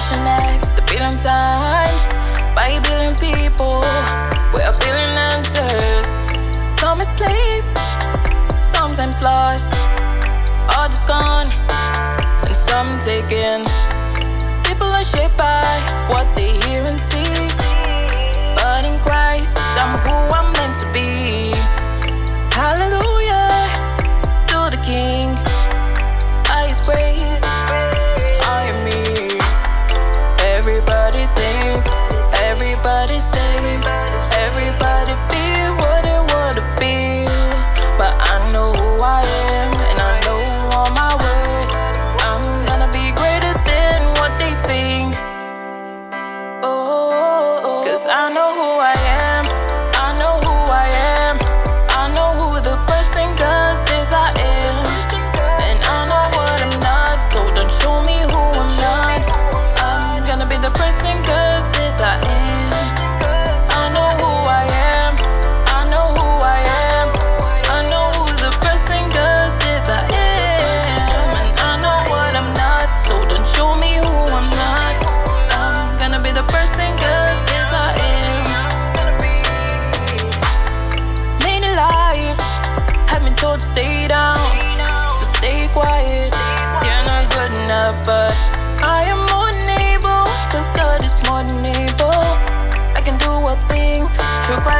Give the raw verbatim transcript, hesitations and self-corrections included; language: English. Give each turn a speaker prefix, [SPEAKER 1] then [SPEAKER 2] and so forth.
[SPEAKER 1] generation next, a billion times, by a billion people, with a billion answers. Some misplaced, sometimes lost, all just gone, and some taken. People are shaped by what they hear and see, but in Christ, I'm who I'm meant to be. Hallelujah to the King, by His grace, I am me. Everybody thinks, everybody says, everybody feel what they wanna feel, but I know who I am, and I know on my way. I'm gonna be greater than what they think. Oh, cause I know who I am, I know who I am, I know who the person God says I am, and I know what I'm not, so don't show me who I'm not. I'm gonna be the person God says I am. I know who I am, I know who I am, I know who the person God says I am, and I know what I'm not, so don't show me who I'm not. I'm gonna be the person God says I am. Many lives have been told to stay down, to stay quiet. You're not good enough, but I am more than able, cause God is more than able. I can do all things through Christ.